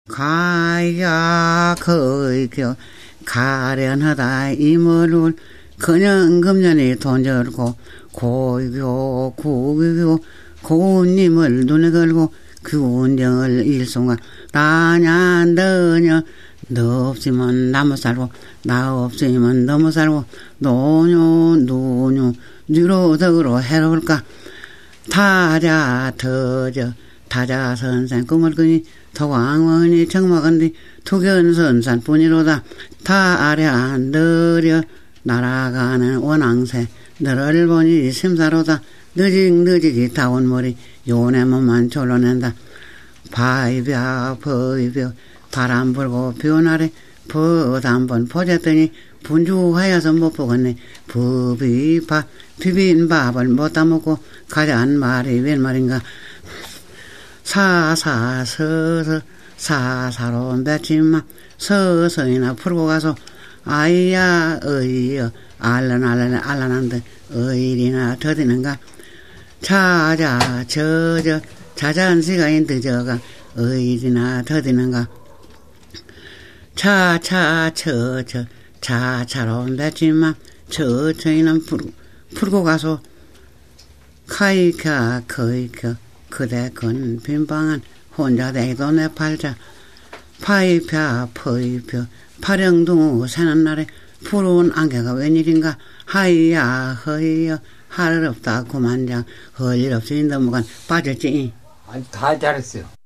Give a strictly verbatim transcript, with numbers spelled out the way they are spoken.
가야 거이겨 가련하다 이물을 그냥 금년이 돈절고 고이교 고이교 고운님을 눈에 걸고 그운정을 일송아 나냐 너냐 너 없으면 나못 살고 나 없으면 너못 살고 노뇨 노뇨 뉴로덕으로 해로울까 타자 터져 타자 선산 꿈을 꾸니 더왕원이 청막은디 투견선산 뿐이로다 다 아래 안 들여 날아가는 원앙새 너를 보니 심사로다 느직 느직이 타온 머리 요네 몸만 졸라낸다 바이벼 버이벼 바람 불고 비오나래 벗 한번 퍼졌더니 분주하여서 못 보겠네 부비밥 비빈밥을 못 따먹고 가자한 말이 웬 말인가 사사서서 사사로운 배치마 서서이나 풀고 가서 아이야 어이여 알란 알란 알란한데 어이리나 더디는가 자자 저저 자자한 시간이 늦어가 어이리나 더디는가 차차 저저 차차로운 배치마 저저이는 풀고 풀고 가서 카이카 거이켜 그대 건 빈방한 혼자 대도 내 팔자 파이펴 퍼이펴 파령둥 사는 날에 푸른 안개가 웬일인가 하이야 허이야 할 없다 그만장 헐일 없이 넘어간 빠졌지. 아니 다 잘했어요.